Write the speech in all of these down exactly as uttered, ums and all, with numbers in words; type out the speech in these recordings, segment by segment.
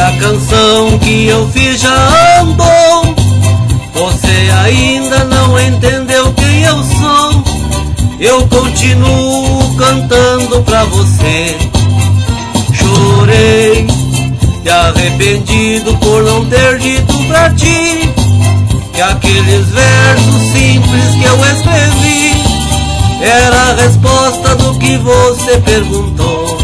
a canção que eu fiz já andou. Você ainda não entendeu quem eu sou. Eu continuo cantando pra você. Chorei, te arrependido por não ter dito pra ti que aqueles versos simples que eu escrevi era a resposta do que você perguntou.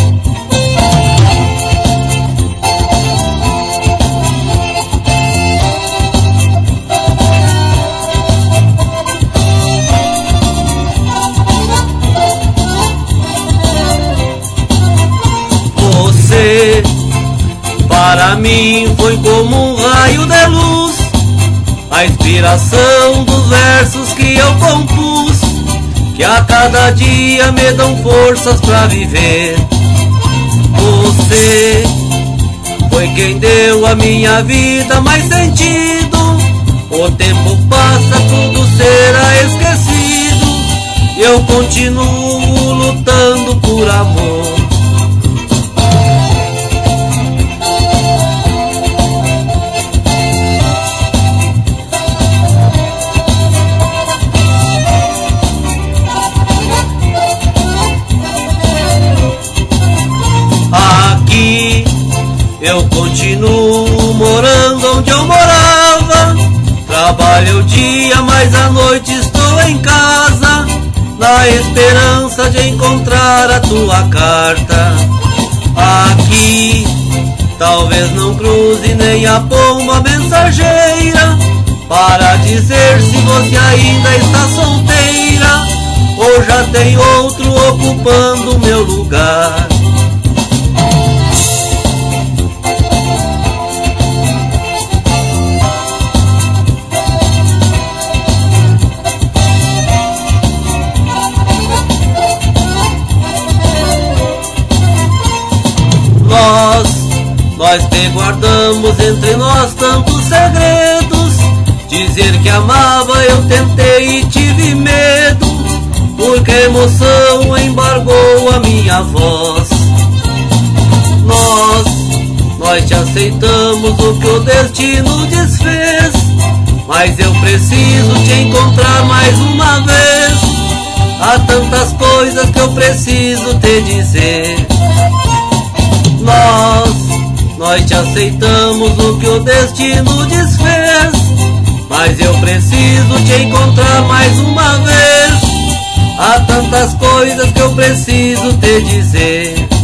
Você, para mim, foi como um raio de luz, a inspiração dos versos que eu compus, que a cada dia me dão forças pra viver. Você foi quem deu à minha vida mais sentido. O tempo passa, tudo será esquecido, e eu continuo lutando por amor. Eu continuo morando onde eu morava. Trabalho o dia, mas à noite estou em casa, na esperança de encontrar a tua carta. Aqui talvez não cruze nem a pomba mensageira para dizer se você ainda está solteira ou já tem outro ocupando o meu lugar. Nós, nós te guardamos entre nós tantos segredos. Dizer que amava eu tentei e tive medo, porque a emoção embargou a minha voz. Nós, nós te aceitamos o que o destino desfez, mas eu preciso te encontrar mais uma vez. Há tantas coisas que eu preciso te dizer. Nós, nós te aceitamos o que o destino desfez, mas eu preciso te encontrar mais uma vez. Há tantas coisas que eu preciso te dizer.